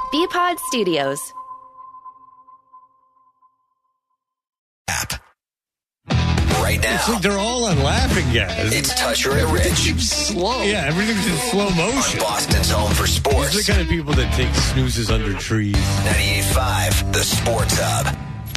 BPod Studios. App. Right now. It's like they're all on laughing gas. It's Toucher and Rich. Slow. Yeah, everything's in slow motion. Boston's home for sports. These are the kind of people that take snoozes under trees. 98.5, the Sports Hub.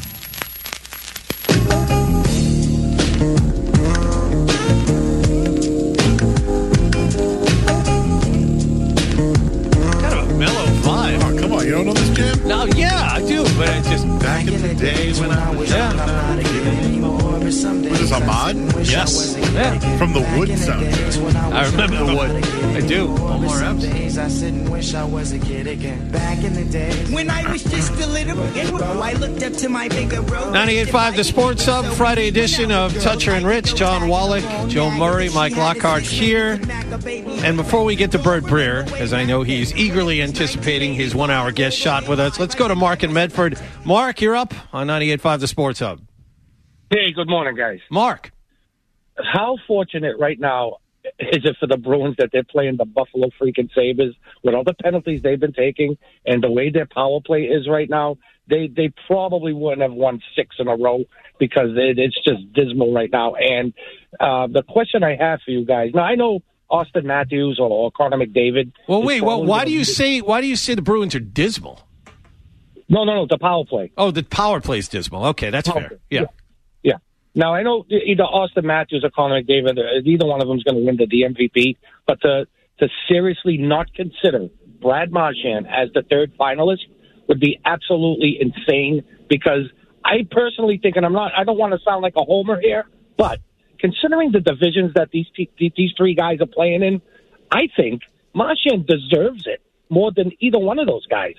Kind of a mellow vibe. Oh, come on, you don't know this jam? No, yeah, I do, but I just... Back in the days when I was young. Was this Ahmad? Yes. Yeah. From the Wood soundtrack. I remember the Wood. I do. Omar Epps. I sit and wish I was a kid again. Back in the days when I was just a little kid, I looked up to my bigger bro. 98.5 The Sports Hub, Friday edition of Toucher and Rich. John Wallach, Joe Murray, Mike Lockhart here. And before we get to Bert Breer, as I know he's eagerly anticipating his 1 hour guest shot with us, let's go to Mark in Medford. Mark, you're up on 98.5 The Sports Hub. Hey, good morning, guys. Mark. How fortunate right now is it for the Bruins that they're playing the Buffalo freaking Sabres with all the penalties they've been taking and the way their power play is right now? They probably wouldn't have won 6 in a row because it's just dismal right now. And the question I have for you guys, now I know Austin Matthews or Connor McDavid. Well, wait. Well, why do you say the Bruins are dismal? No, the power play. Oh, the power play is dismal. Okay, that's Power fair. play. Yeah. Now, I know either Austin Matthews or Connor McDavid, either one of them is going to win the MVP, but to seriously not consider Brad Marchand as the third finalist would be absolutely insane because I personally think, and I don't want to sound like a homer here, but considering the divisions that these three guys are playing in, I think Marchand deserves it more than either one of those guys.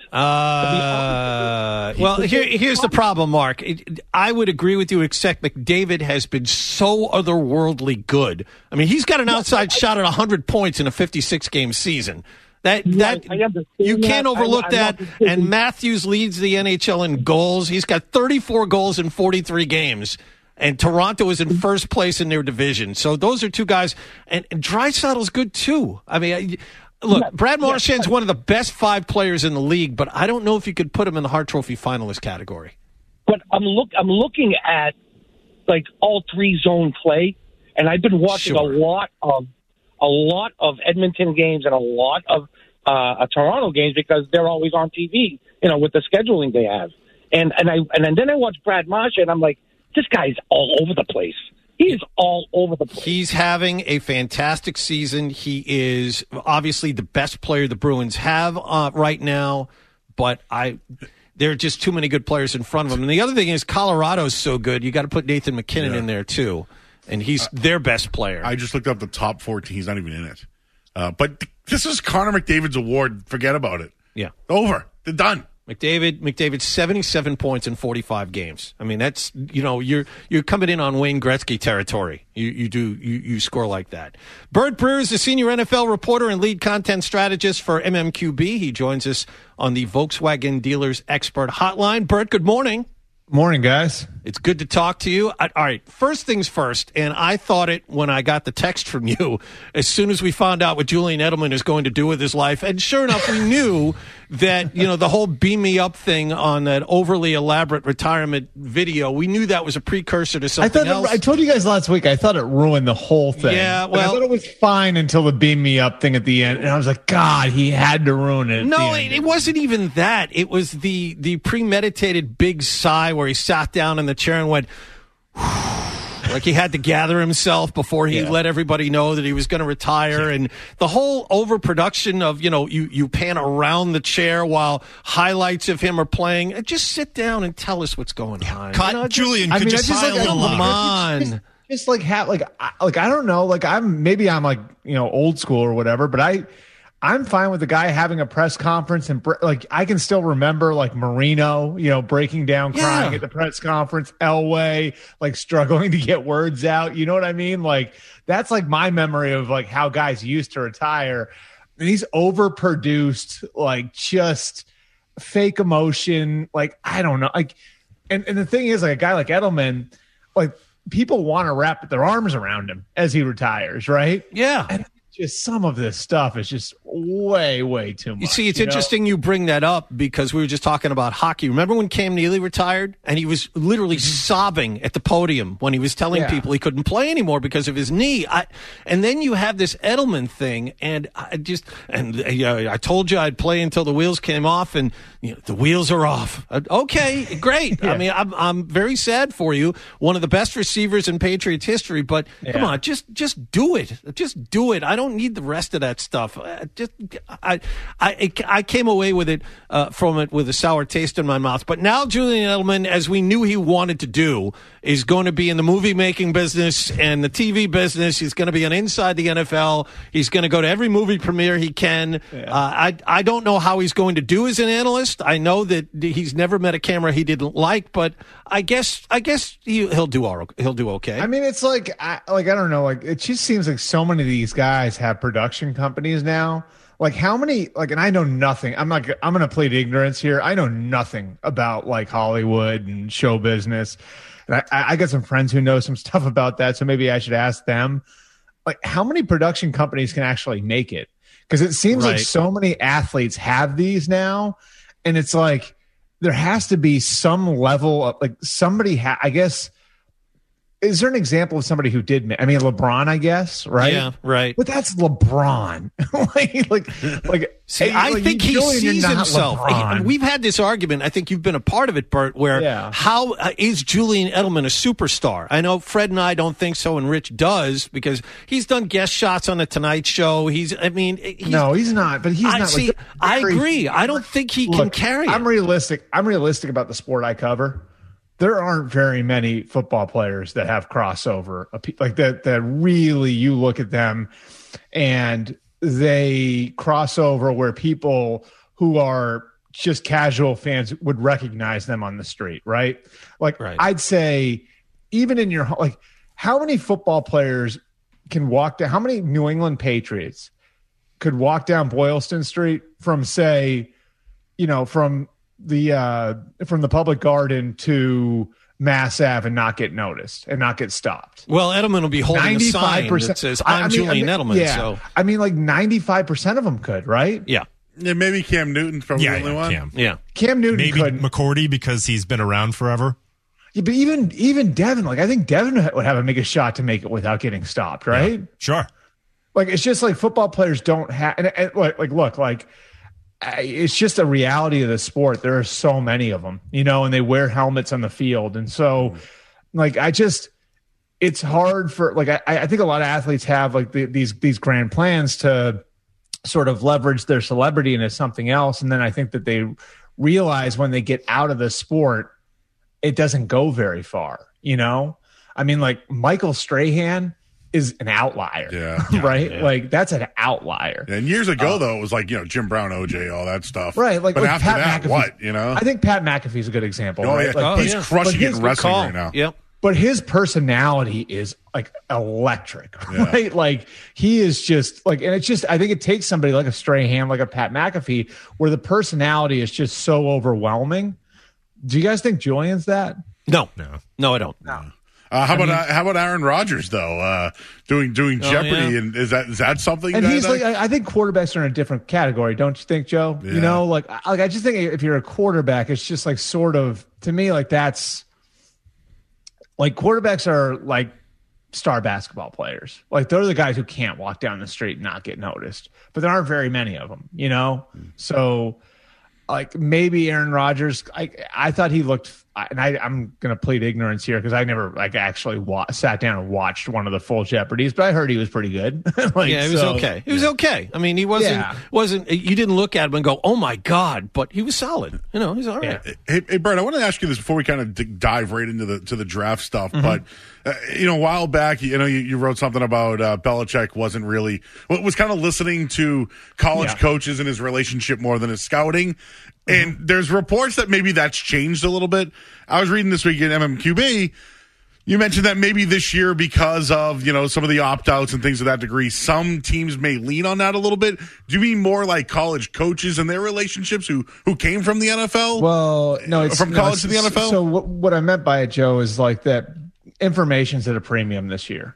Well, here's the problem, Mark. I would agree with you, except McDavid has been so otherworldly good. I mean, he's got an outside shot at 100 points in a 56-game season. You can't overlook that. And Matthews leads the NHL in goals. He's got 34 goals in 43 games. And Toronto is in first place in their division. So those are two guys. And Draisaitl's good, too. I mean, look, Brad Marchand's one of the best 5 players in the league, but I don't know if you could put him in the Hart Trophy finalist category. But I'm looking at like all 3 zone play, and I've been watching a lot of Edmonton games and a lot of Toronto games because they're always on TV, with the scheduling they have. And then I watch Brad Marchand, and I'm like, this guy's all over the place. He is all over the place. He's having a fantastic season. He is obviously the best player the Bruins have right now, but there are just too many good players in front of him. And the other thing is Colorado's so good, you got to put Nathan McKinnon in there too, and he's their best player. I just looked up the top 14. He's not even in it. But this is Connor McDavid's award. Forget about it. Yeah. Over. They're done. McDavid, 77 points in 45 games. I mean, that's, you're coming in on Wayne Gretzky territory. You score like that. Bert Breer is the senior NFL reporter and lead content strategist for MMQB. He joins us on the Volkswagen Dealers Expert Hotline. Bert, good morning. Morning, guys. It's good to talk to you. All right, first things first, and I thought it when I got the text from you as soon as we found out what Julian Edelman is going to do with his life. And sure enough, we knew that, the whole beam me up thing on that overly elaborate retirement video, we knew that was a precursor to something else. I told you guys last week, I thought it ruined the whole thing. Yeah, well. I thought it was fine until the beam me up thing at the end. And I was like, God, he had to ruin it. No, it wasn't even that. It was the premeditated big sigh where he sat down in the chair and went, like he had to gather himself before he let everybody know that he was going to retire. And the whole overproduction of, you pan around the chair while highlights of him are playing. Just sit down and tell us what's going on. Julian could just sigh a little louder. Come on. Just I don't know, I'm old school or whatever, but I'm fine with the guy having a press conference and I can still remember Marino, breaking down, crying at the press conference, Elway, struggling to get words out. You know what I mean? That's my memory of how guys used to retire. And he's overproduced, just fake emotion. I don't know. And the thing is, a guy like Edelman, people want to wrap their arms around him as he retires, right? Yeah. And just some of this stuff is just way, way too much. You see, it's interesting you bring that up because we were just talking about hockey. Remember when Cam Neely retired and he was literally sobbing at the podium when he was telling people he couldn't play anymore because of his knee? And then you have this Edelman thing, and I told you I'd play until the wheels came off, and the wheels are off. Okay, great. I mean, I'm very sad for you. One of the best receivers in Patriots history, but come on, just do it. Just do it. I don't need the rest of that stuff. I came away with it from it with a sour taste in my mouth. But now Julian Edelman, as we knew he wanted to do, is going to be in the movie making business and the TV business. He's going to be on Inside the NFL. He's going to go to every movie premiere he can. I don't know how he's going to do as an analyst. I know that he's never met a camera he didn't like, but I guess he'll do okay. I mean, it's like I don't know. Like, it just seems like so many of these guys have production companies now. Like, how many? Like, and I know nothing. I'm going to plead ignorance here. I know nothing about like Hollywood and show business. And I got some friends who know some stuff about that, so maybe I should ask them. Like, how many production companies can actually make it? Because it seems like so many athletes have these now, and it's like there has to be some level of like somebody. I guess. Is there an example of somebody who did? I mean, LeBron, I guess, right? Yeah, right. But that's LeBron. See, I think he sees himself. We've had this argument. I think you've been a part of it, Bert. Where how is Julian Edelman a superstar? I know Fred and I don't think so, and Rich does because he's done guest shots on the Tonight Show. He's not. But he's not. See, I agree. I don't think he can carry it. I'm realistic about the sport I cover. There aren't very many football players that have crossover like that really you look at them and they cross over where people who are just casual fans would recognize them on the street, right? Like, I'd say even in your, like, how many football players can walk down, how many New England Patriots could walk down Boylston Street from, say, from the Public Garden to Mass Ave and not get noticed and not get stopped? Well, Edelman will be holding a sign that says, I'm Julian Edelman. Yeah. So I mean, like 95% of them could, right? Yeah, maybe Cam Newton's probably the only one. Cam Newton maybe couldn't. McCourty because he's been around forever. Yeah, but even Devin, like I think Devin would have to make a shot to make it without getting stopped, right? Yeah, sure. Like it's just like football players don't have, and look, it's just a reality of the sport. There are so many of them, and they wear helmets on the field. And so it's hard for I think a lot of athletes have like these grand plans to sort of leverage their celebrity into something else. And then I think that they realize when they get out of the sport, it doesn't go very far. I mean, like Michael Strahan is an outlier, right? Yeah. Like that's an outlier. And years ago, though, it was like Jim Brown, OJ, all that stuff, right? Like, but after Pat that, McAfee, I think Pat McAfee's a good example. Oh right? yeah, he's crushing it in wrestling right now. Yep. But his personality is like electric, right? Like he is just like, and it's just I think it takes somebody like a Strahan, like a Pat McAfee, where the personality is just so overwhelming. Do you guys think Julian's that? No, I don't. No. How about Aaron Rodgers though? Doing Jeopardy, and is that something? And he's like, I think quarterbacks are in a different category, don't you think, Joe? Yeah. I just think if you're a quarterback, it's just like sort of to me like that's like quarterbacks are like star basketball players. Like they're the guys who can't walk down the street and not get noticed, but there aren't very many of them, So like maybe Aaron Rodgers, I thought he looked. And I'm going to plead ignorance here because I never actually sat down and watched one of the full Jeopardies, but I heard he was pretty good. It was okay. He was okay. I mean, he wasn't. You didn't look at him and go, "Oh my God!" But he was solid. He's all right. Yeah. Hey, Bert, I want to ask you this before we kind of dive right into the draft stuff. Mm-hmm. But a while back, you wrote something about Belichick was kind of listening to college coaches and his relationship more than his scouting. And there's reports that maybe that's changed a little bit. I was reading this week in MMQB. You mentioned that maybe this year because of, some of the opt-outs and things of that degree, some teams may lean on that a little bit. Do you mean more like college coaches and their relationships who came from the NFL? Well, no, it's from college to the NFL. So what I meant by it, Joe, is like that information's at a premium this year.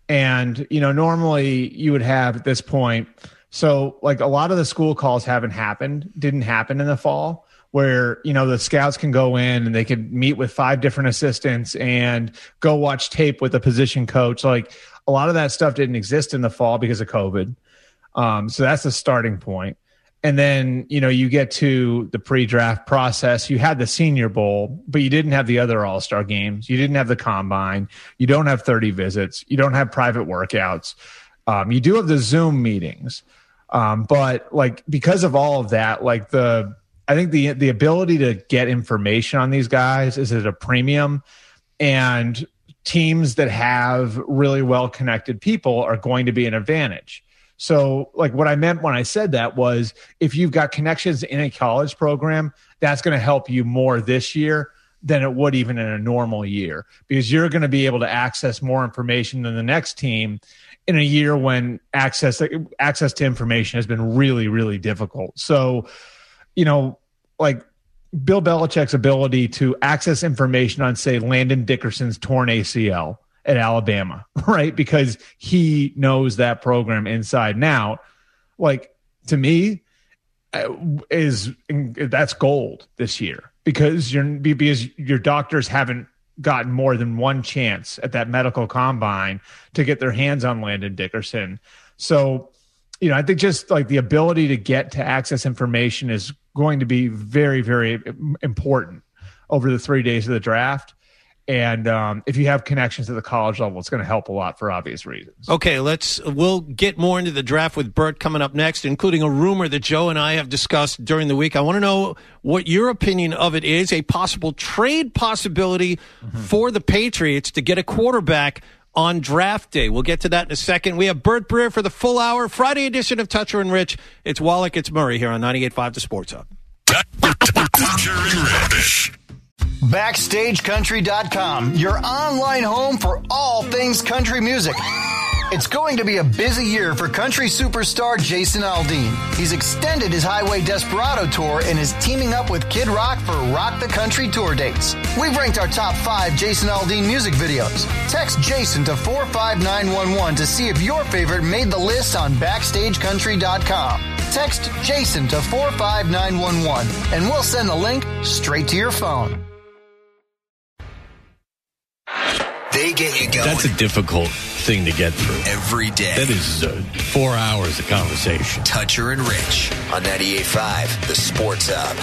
And, normally you would have at this point, so like a lot of the school calls didn't happen in the fall, where, the scouts can go in and they can meet with 5 different assistants and go watch tape with a position coach. Like a lot of that stuff didn't exist in the fall because of COVID. So that's the starting point. And then, you get to the pre-draft process. You had the Senior Bowl, but you didn't have the other All-Star games. You didn't have the Combine. You don't have 30 visits. You don't have private workouts. You do have the Zoom meetings. But like, because of all of that, like I think the ability to get information on these guys is at a premium, and teams that have really well-connected people are going to be an advantage. So like what I meant when I said that was, if you've got connections in a college program, that's going to help you more this year than it would even in a normal year, because you're going to be able to access more information than the next team in a year when access to information has been really, really difficult. So, like Bill Belichick's ability to access information on, say, Landon Dickerson's torn ACL at Alabama, right? Because he knows that program inside and out. Like, to me, that's gold this year, because your doctors haven't gotten more than one chance at that medical combine to get their hands on Landon Dickerson. So, I think just like the ability to get to access information is going to be very, very important over the 3 days of the draft. And if you have connections at the college level, it's going to help a lot for obvious reasons. Okay, we'll get more into the draft with Bert coming up next, including a rumor that Joe and I have discussed during the week. I want to know what your opinion of it is, a possible trade possibility for the Patriots to get a quarterback on draft day. We'll get to that in a second. We have Bert Breer for the full hour, Friday edition of Toucher and Rich. It's Wallach, it's Murray here on 98.5 The Sports Hub. Toucher and Rich. BackstageCountry.com, your online home for all things country music. It's going to be a busy year for country superstar Jason Aldean. He's extended his Highway Desperado tour and is teaming up with Kid Rock for Rock the Country tour dates. We've ranked our top 5 Jason Aldean music videos. Text Jason to 45911 to see if your favorite made the list on BackstageCountry.com. Text Jason to 45911 and we'll send the link straight to your phone. They get you going. That's a difficult thing to get through. Every day. That is 4 hours of conversation. Toucher and Rich on 98.5 The Sports Hub.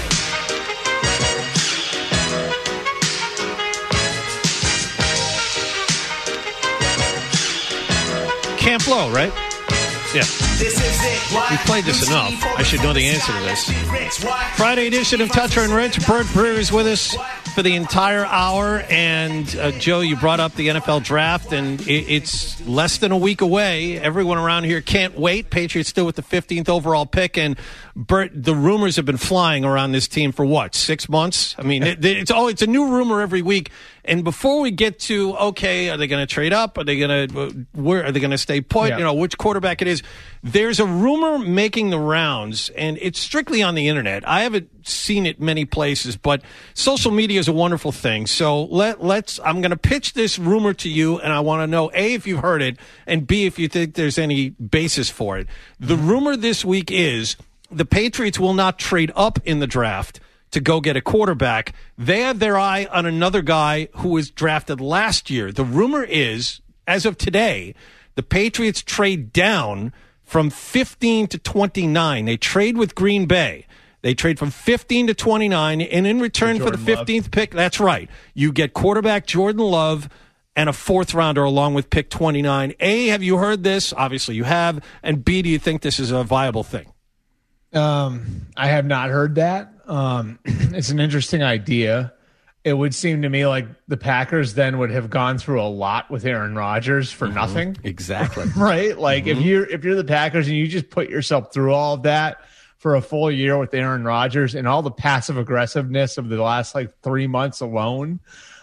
Camp Low, right? Yeah. We played this enough. I should know the answer to this. Friday edition of Toucher and Rich. Bert Breer is with us for the entire hour. And, Joe, you brought up the NFL draft, and it's less than a week away. Everyone around here can't wait. Patriots still with the 15th overall pick. And, Bert, the rumors have been flying around this team for, 6 months? I mean, it's a new rumor every week. And before we get to, okay, are they going to trade up? Are they going to stay put? Yeah. Which quarterback it is. There's a rumor making the rounds, and it's strictly on the internet. I haven't seen it many places, but social media is a wonderful thing. So I'm going to pitch this rumor to you, and I want to know, A, if you've heard it, and B, if you think there's any basis for it. The rumor this week is the Patriots will not trade up in the draft to go get a quarterback. They have their eye on another guy who was drafted last year. The rumor is, as of today, the Patriots trade down from 15 to 29. They trade with Green Bay. They trade from 15 to 29, and in return for the 15th pick, that's right, you get quarterback Jordan Love and a 4th rounder along with pick 29. A, have you heard this? Obviously you have. And B, do you think this is a viable thing? I have not heard that. It's an interesting idea. It would seem to me like the Packers then would have gone through a lot with Aaron Rodgers for nothing. Exactly. Right? Like if you're the Packers and you just put yourself through all of that for a full year with Aaron Rodgers and all the passive aggressiveness of the last 3 months alone,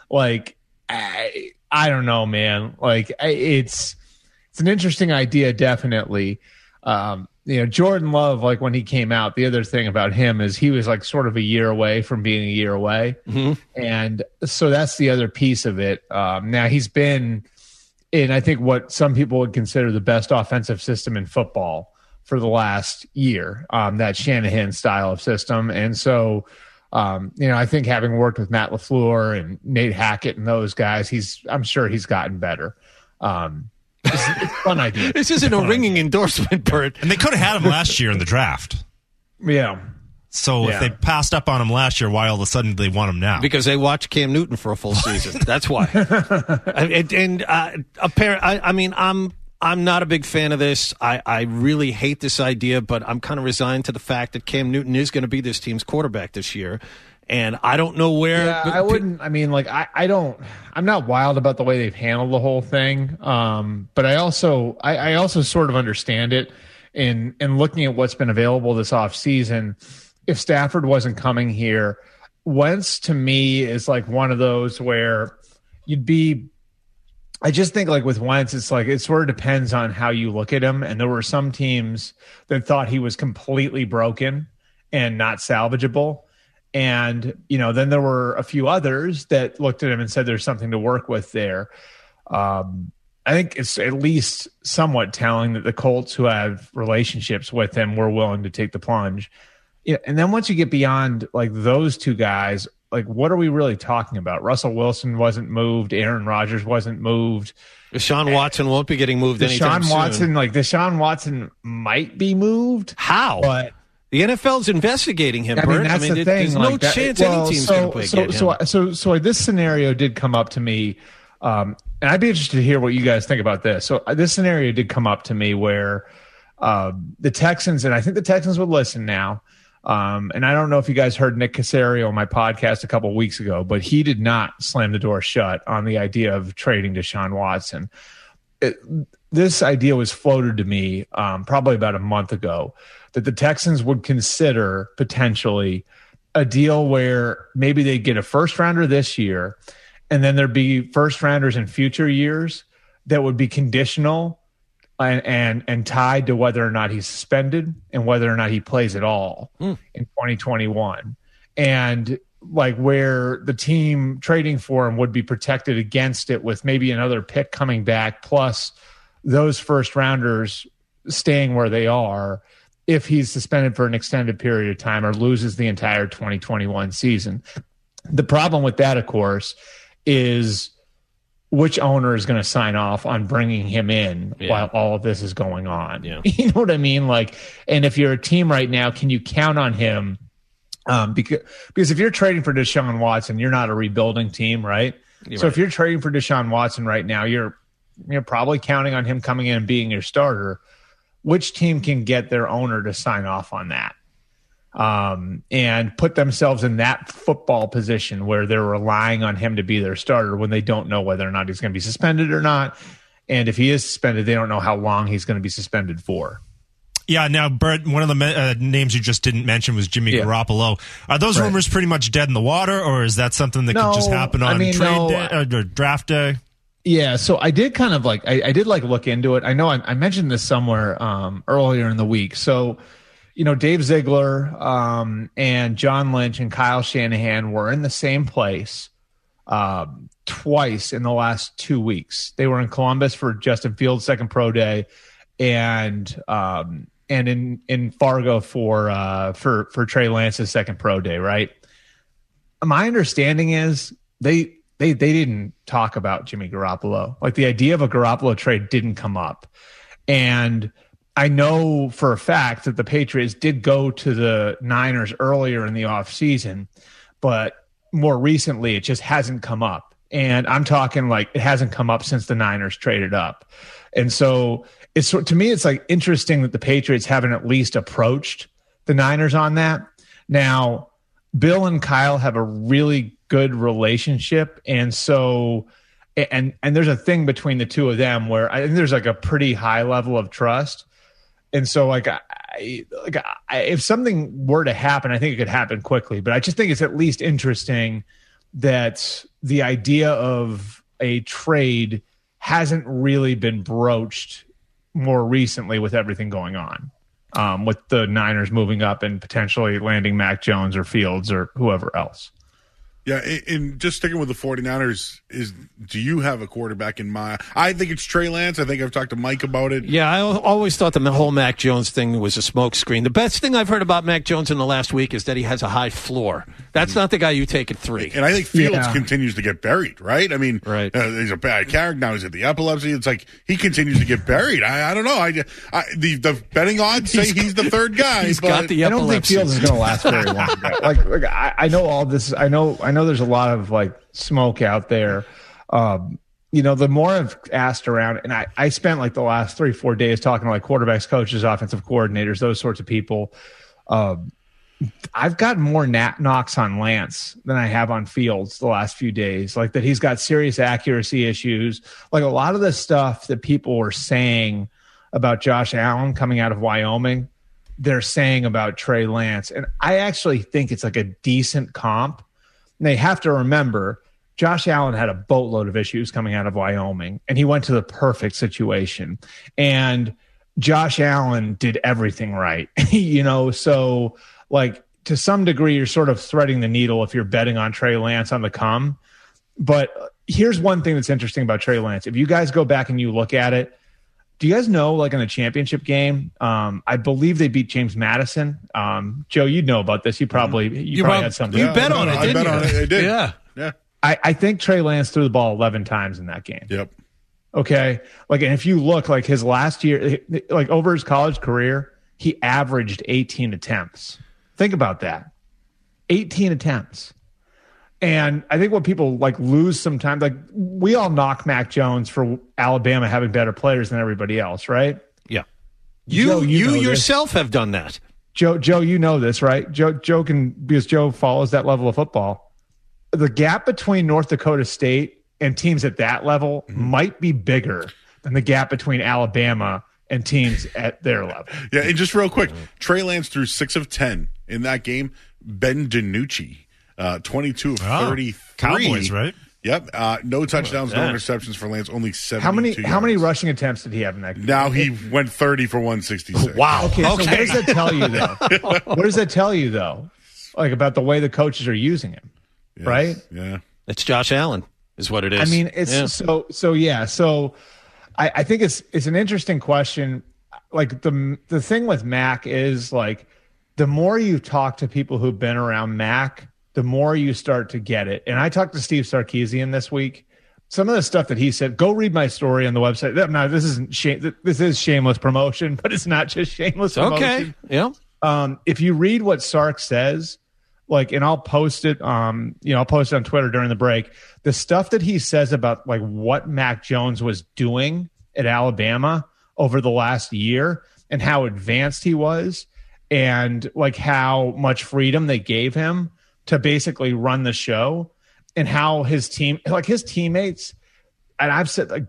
I don't know, man. It's an interesting idea, definitely. Jordan Love, when he came out, the other thing about him is he was sort of a year away from being a year away. And so that's the other piece of it. Now he's been in, I think, what some people would consider the best offensive system in football for the last year, that Shanahan style of system. And so, I think having worked with Matt LaFleur and Nate Hackett and those guys, I'm sure he's gotten better. It's a fun idea. This isn't a ringing endorsement, Bert. And they could have had him last year in the draft. Yeah. So if they passed up on him last year, why all of a sudden do they want him now? Because they watched Cam Newton for a full season. That's why. I'm not a big fan of this. I really hate this idea, but I'm kind of resigned to the fact that Cam Newton is going to be this team's quarterback this year. And I don't know where. Yeah, I wouldn't. I mean, like, I don't. I'm not wild about the way they've handled the whole thing. But I also sort of understand it in looking at what's been available this offseason. If Stafford wasn't coming here, Wentz to me is like one of those where you'd be. I just think like with Wentz, it's like it sort of depends on how you look at him. And there were some teams that thought he was completely broken and not salvageable. And, then there were a few others that looked at him and said there's something to work with there. I think it's at least somewhat telling that the Colts, who have relationships with him, were willing to take the plunge. Yeah, and then once you get beyond like those two guys, like what are we really talking about? Russell Wilson wasn't moved. Aaron Rodgers wasn't moved. Deshaun Watson won't be getting moved anytime soon. Deshaun Watson might be moved. How? But the NFL's investigating him, Bert. That's the thing. There's no chance any team's going to get him. So this scenario did come up to me, and I'd be interested to hear what you guys think about this. So this scenario did come up to me where the Texans, and I think the Texans would listen now, and I don't know if you guys heard Nick Caserio on my podcast a couple of weeks ago, but he did not slam the door shut on the idea of trading Deshaun Watson. This idea was floated to me probably about a month ago, that the Texans would consider potentially a deal where maybe they get a first rounder this year, and then there'd be first rounders in future years that would be conditional and tied to whether or not he's suspended and whether or not he plays at all in 2021. And like where the team trading for him would be protected against it with maybe another pick coming back, plus those first rounders staying where they are if he's suspended for an extended period of time or loses the entire 2021 season. The problem with that, of course, is which owner is going to sign off on bringing him in while all of this is going on. Yeah. You know what I mean? Like, and if you're a team right now, can you count on him? Because if you're trading for Deshaun Watson, you're not a rebuilding team, right? So if you're trading for Deshaun Watson right now, you're probably counting on him coming in and being your starter. Which team can get their owner to sign off on that and put themselves in that football position where they're relying on him to be their starter when they don't know whether or not he's going to be suspended or not? And if he is suspended, they don't know how long he's going to be suspended for. Yeah, now, Bert, one of the names you just didn't mention was Jimmy Garoppolo. Are those rumors pretty much dead in the water, or is that something that could just happen on trade day or draft day? Yeah, so I did kind of like I did look into it. I know I mentioned this somewhere earlier in the week. So, Dave Ziegler and John Lynch and Kyle Shanahan were in the same place twice in the last 2 weeks. They were in Columbus for Justin Fields' second pro day, and in Fargo for Trey Lance's second pro day. Right. My understanding is they didn't talk about Jimmy Garoppolo. Like the idea of a Garoppolo trade didn't come up. And I know for a fact that the Patriots did go to the Niners earlier in the offseason, but more recently it just hasn't come up. And I'm talking like it hasn't come up since the Niners traded up. And so to me, it's like interesting that the Patriots haven't at least approached the Niners on that. Now, Bill and Kyle have a really good relationship. And so, and there's a thing between the two of them where I think there's like a pretty high level of trust. And so if something were to happen, I think it could happen quickly, but I just think it's at least interesting that the idea of a trade hasn't really been broached more recently with everything going on, with the Niners moving up and potentially landing Mac Jones or Fields or whoever else. Yeah, and just sticking with the 49ers, do you have a quarterback in mind? I think it's Trey Lance. I think I've talked to Mike about it. Yeah, I always thought the whole Mac Jones thing was a smokescreen. The best thing I've heard about Mac Jones in the last week is that he has a high floor. That's not the guy you take at 3. And I think Fields continues to get buried, right? I mean, right. He's a bad character. Now he's at the epilepsy. It's like he continues to get buried. I don't know. The betting odds say he's the third guy. He's got the epilepsy. I don't think Fields is going to last very long. I know all this. I know there's a lot of smoke out there. The more I've asked around, and I spent the last 3-4 days talking to quarterbacks, coaches, offensive coordinators, those sorts of people. I've gotten more knocks on Lance than I have on Fields the last few days. That he's got serious accuracy issues. A lot of the stuff that people were saying about Josh Allen coming out of Wyoming, they're saying about Trey Lance. And I actually think it's a decent comp. And they have to remember, Josh Allen had a boatload of issues coming out of Wyoming, and he went to the perfect situation. And Josh Allen did everything right, so to some degree, you're sort of threading the needle if you're betting on Trey Lance on the come. But here's one thing that's interesting about Trey Lance. If you guys go back and you look at it, do you guys know, in the championship game, I believe they beat James Madison. Joe, you'd know about this. You probably had something. You bet on it, didn't you? I bet on it. I did. Yeah. I think Trey Lance threw the ball 11 times in that game. Yep. Okay. And if you look his last year, over his college career, he averaged 18 attempts. Think about that. 18 attempts. And I think what people lose sometimes, we all knock Mac Jones for Alabama having better players than everybody else, right? Yeah. You yourself have done that. Joe, you know this, right? Joe can, because Joe follows that level of football. The gap between North Dakota State and teams at that level might be bigger than the gap between Alabama and teams at their level. Yeah, and just real quick, Trey Lance threw 6 of 10 in that game. Ben DiNucci, 22 of 33. Cowboys, right? Yep. No touchdowns, no interceptions for Lance. Only 72 How many rushing attempts did he have in that game? Now he went 30 for 166. Wow. Okay. So what does that tell you, though? What does that tell you, though? About the way the coaches are using him, yes, right? Yeah. It's Josh Allen, is what it is. I mean, it's So I think it's an interesting question. The thing with Mac is the more you talk to people who've been around Mac, the more you start to get it. And I talked to Steve Sarkisian this week. Some of the stuff that he said, go read my story on the website. Now, this is shameless promotion, but it's not just shameless promotion. Okay. Yeah. If you read what Sark says, and I'll post it, I'll post it on Twitter during the break. The stuff that he says about what Mac Jones was doing at Alabama over the last year and how advanced he was and how much freedom they gave him to basically run the show, and how his team, his teammates, and I've said,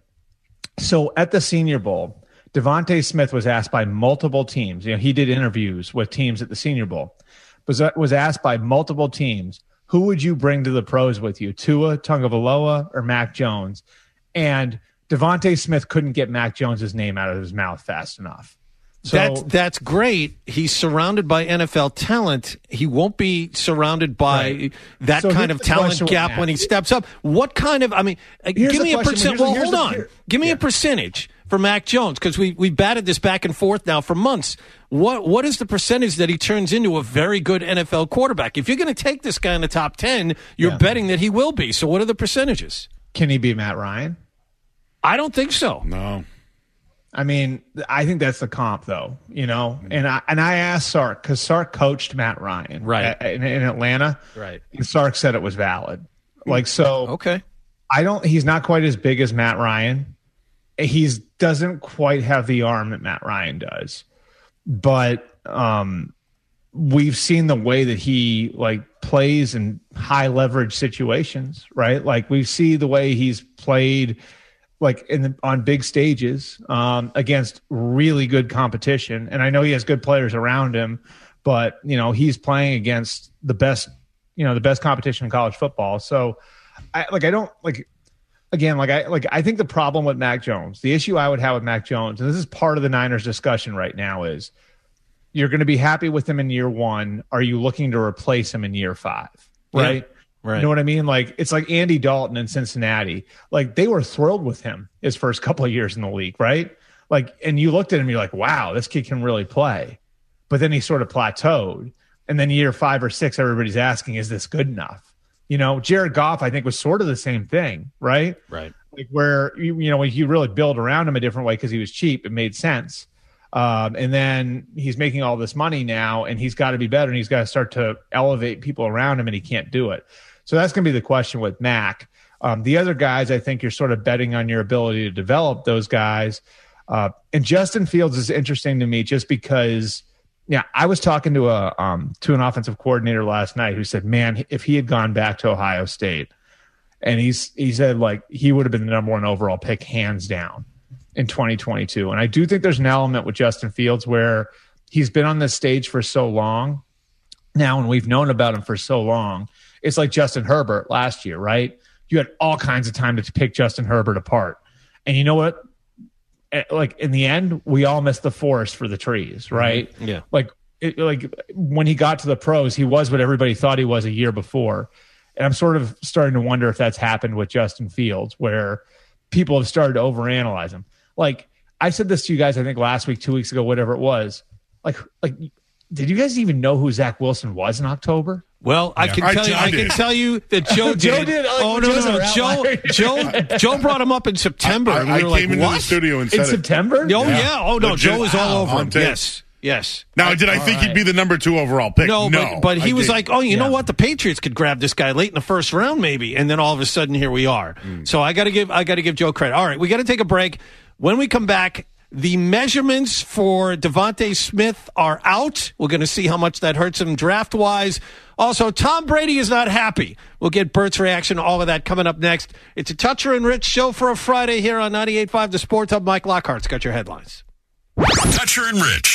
so at the Senior Bowl, Devontae Smith was asked by multiple teams. He did interviews with teams at the Senior Bowl, was asked by multiple teams, who would you bring to the pros with you, Tua Tagovailoa or Mac Jones? And Devontae Smith couldn't get Mac Jones's name out of his mouth fast enough. So that's great. He's surrounded by NFL talent. He won't be surrounded by that kind of talent gap when he steps up. What kind of? Give me a percent. Well, hold on. Give me a percentage for Mac Jones, because we batted this back and forth now for months. What is the percentage that he turns into a very good NFL quarterback? If you're going to take this guy in the top 10, you're betting that he will be. So what are the percentages? Can he be Matt Ryan? I don't think so. No. I think that's the comp, though, And I asked Sark, because Sark coached Matt Ryan in Atlanta, right? And Sark said it was valid. Okay. He's not quite as big as Matt Ryan. He doesn't quite have the arm that Matt Ryan does, but we've seen the way that he plays in high leverage situations, right? We see the way he's played on big stages against really good competition. And I know he has good players around him, but he's playing against the best competition in college football. So I think the problem with Mac Jones, the issue I would have with Mac Jones, and this is part of the Niners discussion right now, is you're going to be happy with him in year 1. Are you looking to replace him in year 5? Right. Right. You know what I mean? Like, it's like Andy Dalton in Cincinnati. Like, they were thrilled with him his first couple of years in the league, right? Like, and you looked at him, you're like, wow, this kid can really play. But then he sort of plateaued. And then year 5 or 6, everybody's asking, is this good enough? You know, Jared Goff, I think, was sort of the same thing, right? Right. Like, where, you know, you really build around him a different way because he was cheap. It made sense. And then he's making all this money now, and he's got to be better, and he's got to start to elevate people around him, and he can't do it. So that's going to be the question with Mac. The other guys, I think you're sort of betting on your ability to develop those guys. And Justin Fields is interesting to me just because, yeah, I was talking to an offensive coordinator last night who said, man, if he had gone back to Ohio State, and he said, like, he would have been the number 1 overall pick hands down in 2022. And I do think there's an element with Justin Fields where he's been on this stage for so long now, and we've known about him for so long. It's like Justin Herbert last year, right? You had all kinds of time to pick Justin Herbert apart. And you know what? Like, in the end, we all missed the forest for the trees, right? Mm-hmm. Yeah. Like when he got to the pros, he was what everybody thought he was a year before. And I'm sort of starting to wonder if that's happened with Justin Fields, where people have started to overanalyze him. Like, I said this to you guys, I think last week, 2 weeks ago, whatever it was. Like, did you guys even know who Zach Wilson was in October? Well, I can tell you that Joe did. Joe did. Oh, no. Joe brought him up in September. I we were came into the studio and said in September? Oh, yeah. Oh, no. Joe was all over him. Yes. Now, did I think he'd be the number 2 overall pick? No. But he was like, oh, you know what? The Patriots could grab this guy late in the first round, maybe. And then all of a sudden, here we are. So I got to give Joe credit. All right, we got to take a break. When we come back, the measurements for Devontae Smith are out. We're going to see how much that hurts him draft-wise. Also, Tom Brady is not happy. We'll get Bert's reaction, all of that coming up next. It's a Toucher and Rich show for a Friday here on 98.5 The Sports Hub. Mike Lockhart's got your headlines. Toucher and Rich.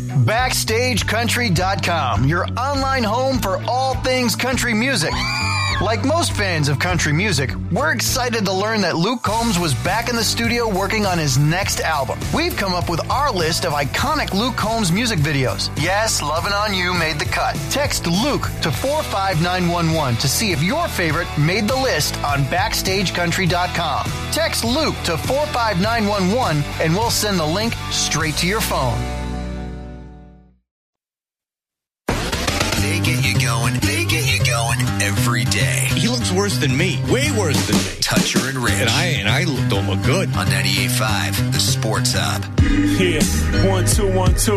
BackstageCountry.com, your online home for all things country music. Like most fans of country music, we're excited to learn that Luke Combs was back in the studio working on his next album. We've come up with our list of iconic Luke Combs music videos. Yes, Lovin' On You made the cut. Text Luke to 45911 to see if your favorite made the list on BackstageCountry.com. Text Luke to 45911 and we'll send the link straight to your phone. They get you going. They get you going every day. He looks worse than me. Way worse than me. Toucher and Rich. And I don't look good. On 98.5, The Sports Hub. Yeah, 1, 2, 1, 2.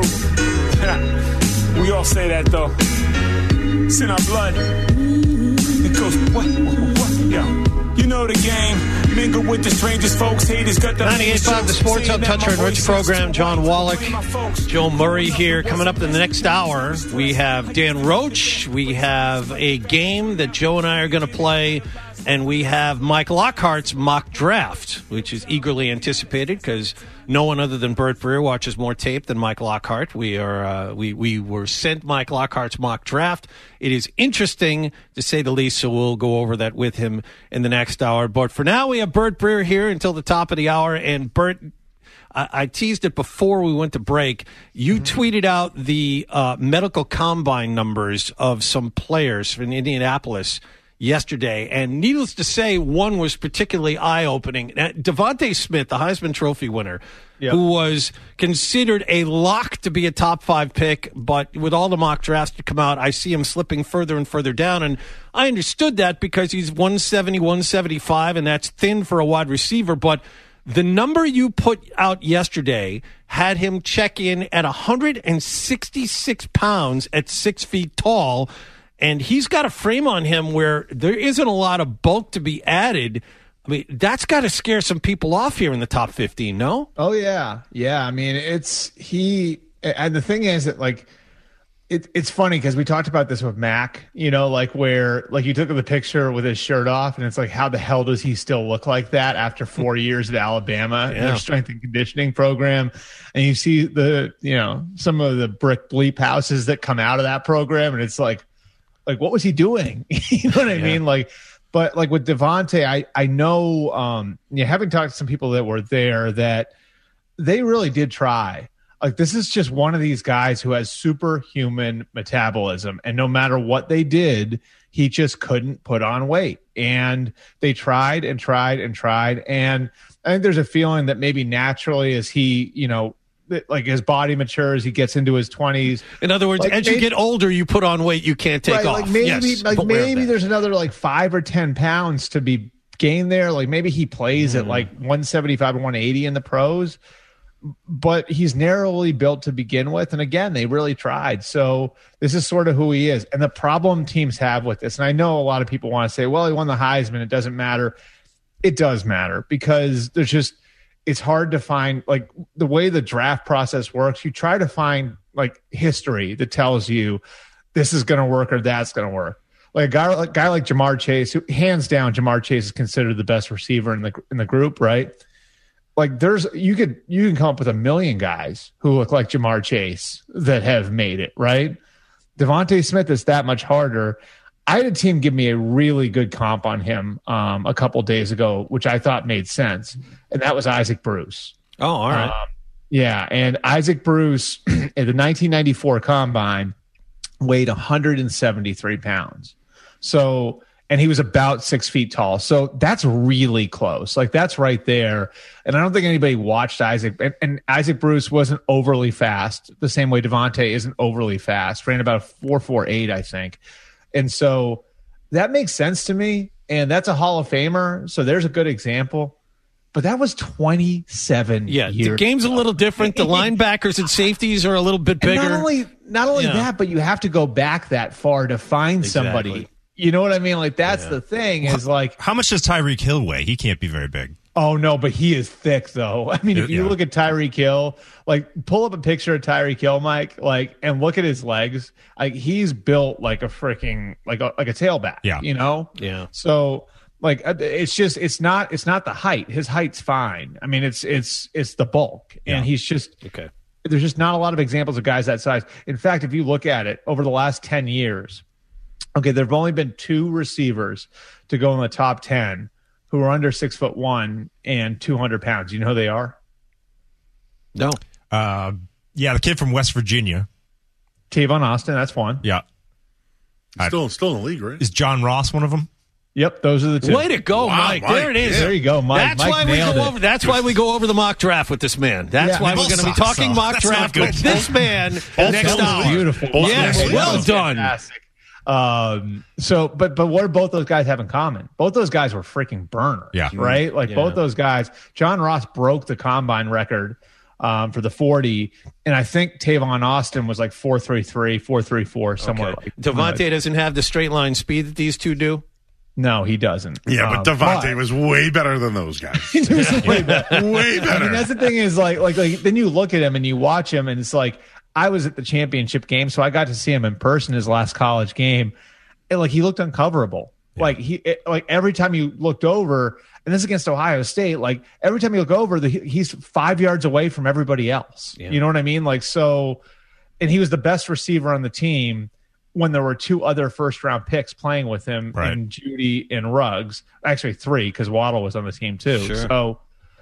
We all say that, though. It's in our blood. It goes, what? Yo. You know the game. Mingle with the strangest folks. Haters got the 98.5 The Sports Hub Toucher and Rich program. John Wallach, Joe Murray here. Coming up in the next hour, we have Dan Roach. We have a game that Joe and I are going to play. And we have Mike Lockhart's mock draft, which is eagerly anticipated because no one other than Bert Breer watches more tape than Mike Lockhart. We were sent Mike Lockhart's mock draft. It is interesting, to say the least, so we'll go over that with him in the next hour. But for now, we have Bert Breer here until the top of the hour. And Bert, I teased it before we went to break. You tweeted out the medical combine numbers of some players from Indianapolis yesterday, and needless to say, one was particularly eye-opening. Devontae Smith, the Heisman Trophy winner, who was considered a lock to be a top 5 pick, but with all the mock drafts to come out, I see him slipping further and further down, and I understood that because he's 170, 175, and that's thin for a wide receiver, but the number you put out yesterday had him check in at 166 pounds at 6 feet tall. And he's got a frame on him where there isn't a lot of bulk to be added. I mean, that's got to scare some people off here in the top 15, no? Oh, yeah. Yeah, I mean, and the thing is that, like, it's funny because we talked about this with Mac, you know, like where, like, you took the picture with his shirt off, and it's like, how the hell does he still look like that after 4 years at Alabama in their strength and conditioning program? And you see some of the brick bleep houses that come out of that program, and it's like, what was he doing? You know what I mean? But with Devontae, I know, having talked to some people that were there, that they really did try. Like, this is just one of these guys who has superhuman metabolism, and no matter what they did, he just couldn't put on weight. And they tried and tried and tried. And I think there's a feeling that maybe naturally, as he, like his body matures, he gets into his 20s. In other words, as you get older, you put on weight you can't take off. Like maybe there's another like 5 or 10 pounds to be gained there. Like maybe he plays at like 175 or 180 in the pros, but he's narrowly built to begin with. And again, they really tried. So this is sort of who he is. And the problem teams have with this, and I know a lot of people want to say, well, he won the Heisman, it doesn't matter. It does matter, because it's hard to find, like, the way the draft process works. You try to find like history that tells you this is going to work or that's going to work. Like a guy like Jamar Chase, who hands down, Jamar Chase is considered the best receiver in the group, right? Like you can come up with a million guys who look like Jamar Chase that have made it, right? Devontae Smith is that much harder. I had a team give me a really good comp on him a couple days ago, which I thought made sense, and that was Isaac Bruce. Oh, all right. Yeah, and Isaac Bruce at the 1994 Combine weighed 173 pounds. So, and he was about 6 feet tall. So that's really close. Like, that's right there. And I don't think anybody watched Isaac. And Isaac Bruce wasn't overly fast, the same way Devontae isn't overly fast. Ran about 4.48, I think. And so that makes sense to me. And that's a Hall of Famer. So there's a good example. But that was 27 years. The game's a little different. The linebackers and safeties are a little bit bigger. Not only that, but you have to go back that far to find somebody. You know what I mean? Like, that's the thing, is like, how much does Tyreek Hill weigh? He can't be very big. Oh, no, but he is thick, though. I mean, if you look at Tyreek Hill, like, pull up a picture of Tyreek Hill, Mike, like, and look at his legs. Like, he's built like a freaking, like a tailback, you know? Yeah. So, like, it's not the height. His height's fine. I mean, it's the bulk. And he's just, there's just not a lot of examples of guys that size. In fact, if you look at it over the last 10 years, there have only been 2 receivers to go in the top 10 who are under 6'1" and 200 pounds. You know who they are? No. The kid from West Virginia. Tavon Austin, that's one. Yeah. Still in the league, right? Is John Ross one of them? Yep, those are the 2. Way to go, Mike. There it is. There you go, Mike. That's why we go over the mock draft with this man. That's why we're going to be talking mock draft with this man next hour. Beautiful. Yes, well done. Fantastic. But what do both those guys have in common? Both those guys were freaking burners, right? Like, both those guys. John Ross broke the combine record for the 40, and I think Tavon Austin was like 4.33, 4.34, somewhere like. Devontae doesn't have the straight line speed that these two do. No, he doesn't. Yeah, but Devontae was way better than those guys. He was way better. Way better. I mean, that's the thing, is like then you look at him and you watch him, and it's like, I was at the championship game, so I got to see him in person, his last college game, and like, he looked uncoverable. Yeah. Like every time you looked over, and this is against Ohio State, like every time you look over, he's 5 yards away from everybody else. Yeah. You know what I mean? Like, so, and he was the best receiver on the team when there were 2 other first-round picks playing with him, and Judy and Ruggs. Actually 3, because Waddle was on the team too. Sure. So,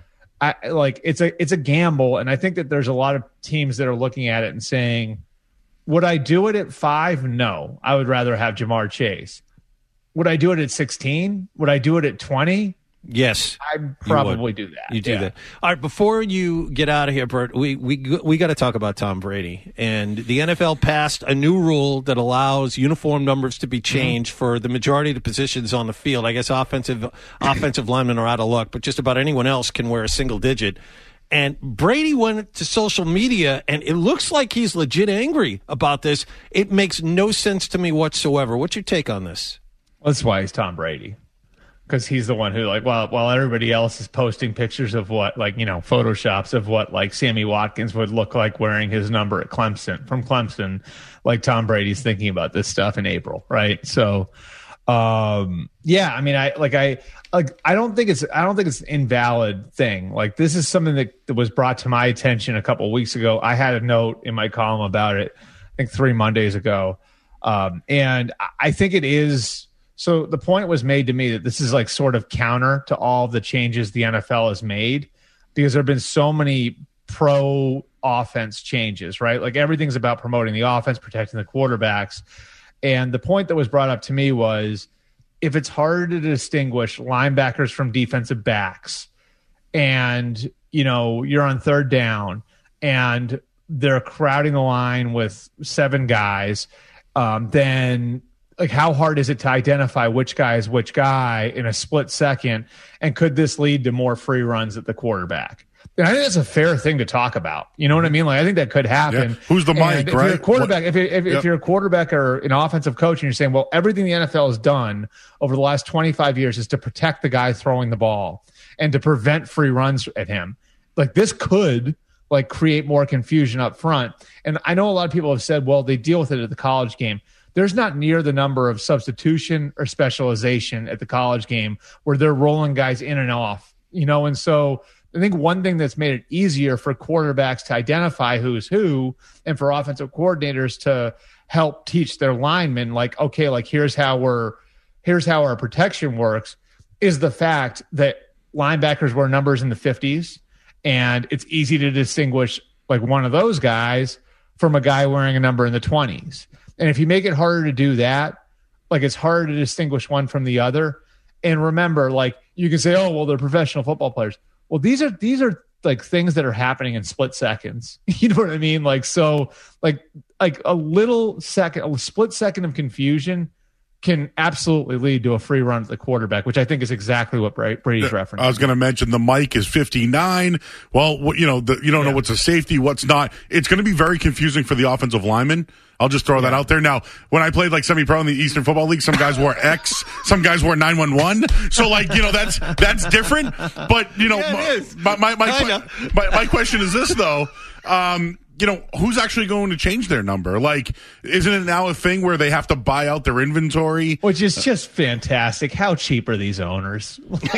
it's a gamble, and I think that there's a lot of teams that are looking at it and saying, would I do it at 5? No. I would rather have Jamar Chase. Would I do it at 16? Would I do it at 20? Yes, I'd probably do that. You do that. All right, before you get out of here, Bert, we got to talk about Tom Brady. And the NFL passed a new rule that allows uniform numbers to be changed for the majority of the positions on the field. I guess offensive linemen are out of luck, but just about anyone else can wear a single digit. And Brady went to social media, and it looks like he's legit angry about this. It makes no sense to me whatsoever. What's your take on this? That's why he's Tom Brady. Because he's the one who, like, while everybody else is posting pictures of what, like, you know, photoshops of what, like, Sammy Watkins would look like wearing his number at Clemson, like, Tom Brady's thinking about this stuff in April, right? So, I mean, I don't think it's an invalid thing. Like, this is something that was brought to my attention a couple of weeks ago. I had a note in my column about it, I think 3 Mondays ago, and I think it is. So the point was made to me that this is like sort of counter to all the changes the NFL has made, because there have been so many pro offense changes, right? Like everything's about promoting the offense, protecting the quarterbacks. And the point that was brought up to me was if it's hard to distinguish linebackers from defensive backs and, you're on third down and they're crowding the line with 7 guys, then like how hard is it to identify which guy is which guy in a split second? And could this lead to more free runs at the quarterback? And I think that's a fair thing to talk about. You know what I mean? Like I think that could happen. Yeah. Who's the Mike, if right? You're a quarterback, if you're a quarterback or an offensive coach and you're saying, well, everything the NFL has done over the last 25 years is to protect the guy throwing the ball and to prevent free runs at him. Like this could like create more confusion up front. And I know a lot of people have said, well, they deal with it at the college game. There's not near the number of substitution or specialization at the college game where they're rolling guys in and off, and so I think one thing that's made it easier for quarterbacks to identify who's who and for offensive coordinators to help teach their linemen, like, okay, like here's how our protection works, is the fact that linebackers wear numbers in the 50s and it's easy to distinguish like one of those guys from a guy wearing a number in the 20s. And if you make it harder to do that, like it's harder to distinguish one from the other. And remember, like you can say, oh, well, they're professional football players. Well, these are like things that are happening in split seconds. You know what I mean? Like, so like a split second of confusion can absolutely lead to a free run at the quarterback, which I think is exactly what Brady's referencing. I was going to mention the Mike is 59. Well, you don't know what's a safety, what's not. It's going to be very confusing for the offensive lineman. I'll just throw that out there. Now, when I played like semi-pro in the Eastern Football League, some guys wore X, some guys wore 911. So like, that's different. But, my question is this though. Who's actually going to change their number? Like, isn't it now a thing where they have to buy out their inventory? Which is just fantastic. How cheap are these owners?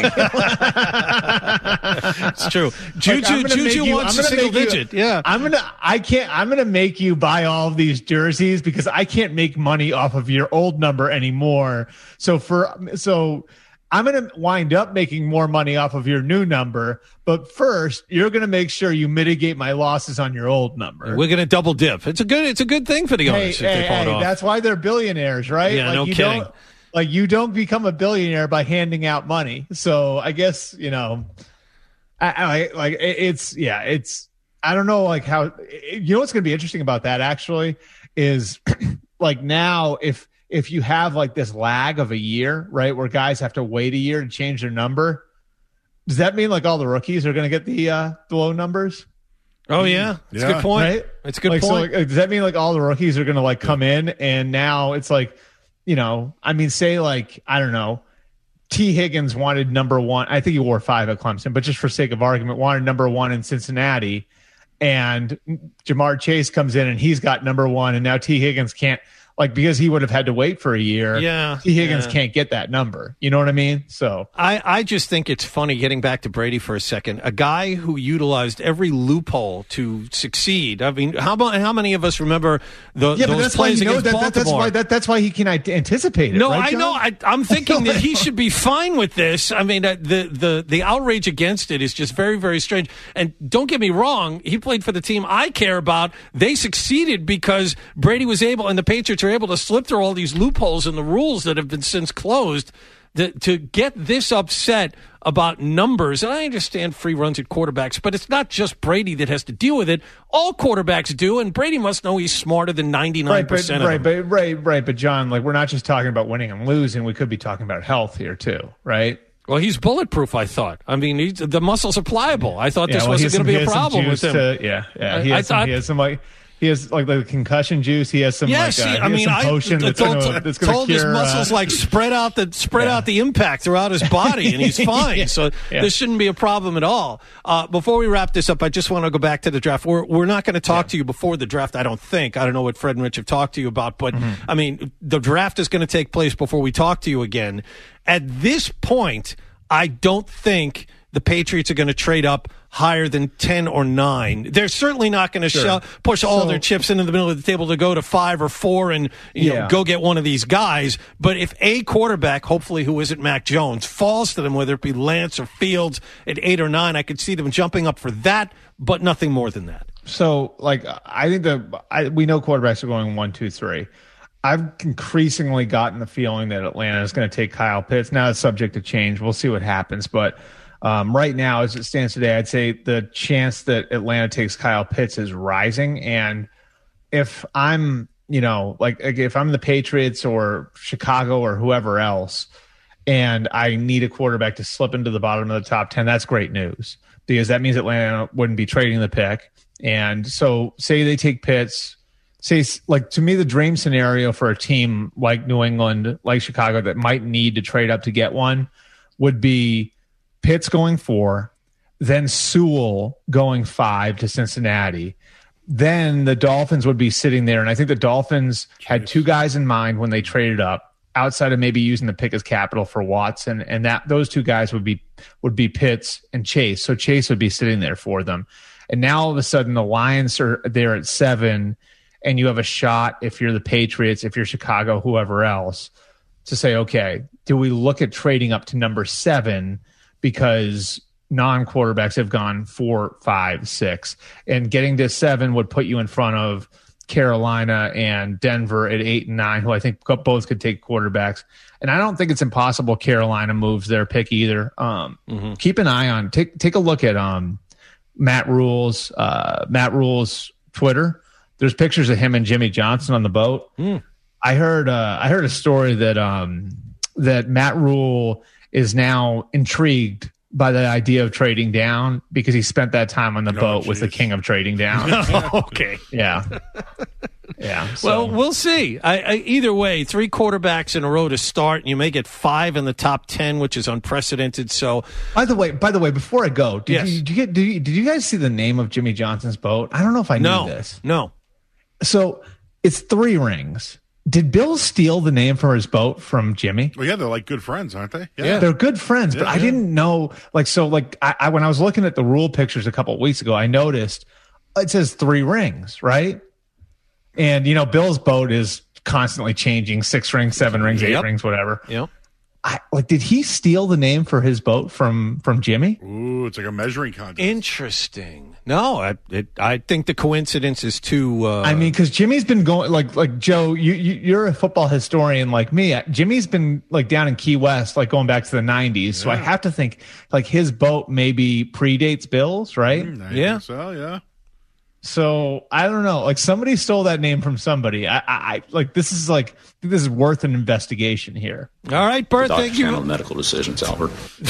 It's true. Juju wants a single digit. Yeah. I'm going to make you buy all of these jerseys because I can't make money off of your old number anymore. So I'm going to wind up making more money off of your new number, but first you're going to make sure you mitigate my losses on your old number. We're going to double dip. It's a good thing for the owners. That's why they're billionaires, right? Yeah, no kidding. You don't become a billionaire by handing out money. So I guess, I don't know, like how, what's going to be interesting about that actually is like now if you have like this lag of a year, right, where guys have to wait a year to change their number, does that mean like all the rookies are going to get the low numbers? Oh yeah, that's a good point. Right? It's a good point. So like, does that mean like all the rookies are going to like come in and now it's like, say like, I don't know, T. Higgins wanted number 1. I think he wore 5 at Clemson, but just for sake of argument, wanted number 1 in Cincinnati, and Jamar Chase comes in and he's got number 1, and now T. Higgins can't. Like, because he would have had to wait for a year. Yeah. T. Higgins can't get that number. You know what I mean? So I just think it's funny, getting back to Brady for a second, a guy who utilized every loophole to succeed. I mean, how many of us remember those plays against Baltimore? That's why he can anticipate it. No, right, I know. I'm thinking that he should be fine with this. I mean, the outrage against it is just very, very strange. And don't get me wrong, he played for the team I care about. They succeeded because Brady was able, and the Patriots are able to slip through all these loopholes in the rules that have been since closed to get this upset about numbers. And I understand free runs at quarterbacks, but it's not just Brady that has to deal with it. All quarterbacks do, and Brady must know he's smarter than 99% of them. Right. But John, like, we're not just talking about winning and losing. We could be talking about health here too, right? Well, he's bulletproof, I thought. I mean, the muscles are pliable. I thought this wasn't going to be a problem with him. He has like the concussion juice. He has some potion that's going to told his muscles like spread out the impact throughout his body, and he's fine. So this shouldn't be a problem at all. Before we wrap this up, I just want to go back to the draft. We're not going to talk to you before the draft, I don't think. I don't know what Fred and Rich have talked to you about, but I mean, the draft is going to take place before we talk to you again. At this point, I don't think the Patriots are going to trade up higher than 10 or 9. They're certainly not going to push all their chips into the middle of the table to go to 5 or 4 and you know, go get one of these guys. But if a quarterback, hopefully who isn't Mac Jones, falls to them, whether it be Lance or Fields at 8 or 9, I could see them jumping up for that, but nothing more than that. So, like, I think we know quarterbacks are going 1, 2, 3. I've increasingly gotten the feeling that Atlanta is going to take Kyle Pitts. Now it's subject to change. We'll see what happens. But right now, as it stands today, I'd say the chance that Atlanta takes Kyle Pitts is rising. And if I'm, you know, like if I'm the Patriots or Chicago or whoever else, and I need a quarterback to slip into the bottom of the top 10, that's great news because that means Atlanta wouldn't be trading the pick. And so say they take Pitts. Say, like, to me, the dream scenario for a team like New England, like Chicago, that might need to trade up to get one would be Pitts going 4, then Sewell going 5 to Cincinnati. Then the Dolphins would be sitting there. And I think the Dolphins had 2 guys in mind when they traded up, outside of maybe using the pick as capital for Watson. And that those 2 guys would be Pitts and Chase. So Chase would be sitting there for them. And now all of a sudden the Lions are there at 7. And you have a shot, if you're the Patriots, if you're Chicago, whoever else, to say, okay, do we look at trading up to number 7 because non-quarterbacks have gone 4, 5, 6, and getting to 7 would put you in front of Carolina and Denver at 8 and 9, who I think both could take quarterbacks. And I don't think it's impossible Carolina moves their pick either. Keep an eye on, take a look at Matt Rule's Twitter. There's pictures of him and Jimmy Johnson on the boat. I heard a story that Matt Rule is now intrigued by the idea of trading down because he spent that time on the boat with the king of trading down. Okay. Yeah. Yeah. So. Well, we'll see. Either way, 3 quarterbacks in a row to start, and you may get 5 in the top 10, which is unprecedented. So, by the way, before I go, did you guys see the name of Jimmy Johnson's boat? I don't know if I knew this. No. So it's 3 rings. Did Bill steal the name for his boat from Jimmy? Well, yeah, they're like good friends, aren't they? Yeah, they're good friends. But I didn't know. Like, so, like, I when I was looking at the Rule pictures a couple of weeks ago, I noticed it says 3 rings, right? And you know, Bill's boat is constantly changing: 6 rings, 7 rings, 8 rings, whatever. Yep. Did he steal the name for his boat from Jimmy? Ooh, it's like a measuring contest. Interesting. No, I think the coincidence is too. I mean, because Jimmy's been going like Joe. You're a football historian like me. Jimmy's been like down in Key West, like going back to the '90s. So I have to think like his boat maybe predates Bill's, right? I think so, yeah. So I don't know. Like somebody stole that name from somebody. I like this is worth an investigation here. All right, Bert. Thank you. Medical decisions, Albert. We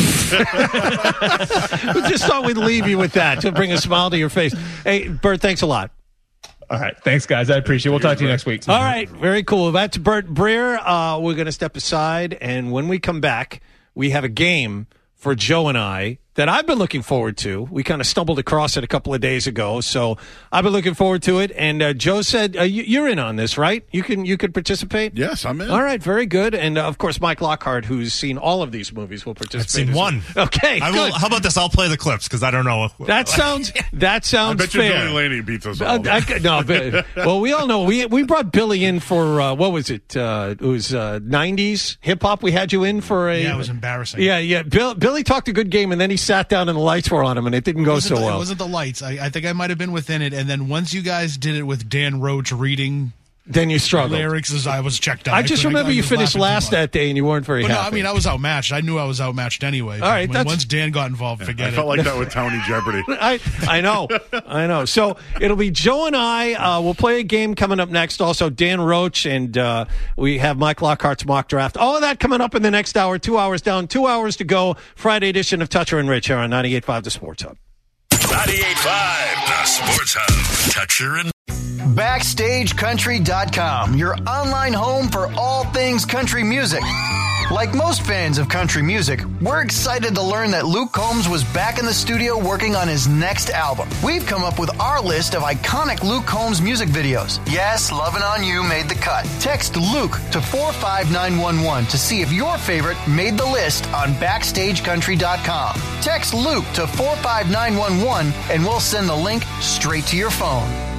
just thought we'd leave you with that to bring a smile to your face. Hey, Bert. Thanks a lot. All right. Thanks, guys. I appreciate it. We'll talk to you next week. All right. Very cool. That's Bert Breer. We're going to step aside, and when we come back, we have a game for Joe and I that I've been looking forward to. We kind of stumbled across it a couple of days ago, so I've been looking forward to it. And Joe said you're in on this, right? You could participate. Yes, I'm in. All right, very good. And of course, Mike Lockhart, who's seen all of these movies, will participate. I've seen one. Okay, good. How about this? I'll play the clips because I don't know. That sounds I bet fair. you Billy Laney beats us all. Well, we all know we brought Billy in for what was it? It was 90s hip hop. We had you in for a. Yeah, it was embarrassing. Yeah. Billy talked a good game, and then he sat down and the lights were on him, and it didn't go so well. It wasn't the lights. I think I might have been within it, and then once you guys did it with Dan Roach reading, then you struggled. Lyrics as I was checked out. I just remember you finished last that day, and you weren't very happy. No, I mean I was outmatched. I knew I was outmatched anyway. All right, once Dan got involved, forget it. I felt like that with Tony Jeopardy. I know. So it'll be Joe and I. We'll play a game coming up next. Also, Dan Roach, and we have Mike Lockhart's mock draft. All of that coming up in the next hour. 2 hours down, 2 hours to go. Friday edition of Toucher and Rich here on 98.5 The Sports Hub. 98.5 The Sports Hub. Toucher and BackstageCountry.com, your online home for all things country music. Like most fans of country music, we're excited to learn that Luke Combs was back in the studio working on his next album. We've come up with our list of iconic Luke Combs music videos. Yes, Lovin' On You made the cut. Text Luke to 45911 to see if your favorite made the list on BackstageCountry.com. Text Luke to 45911 and we'll send the link straight to your phone.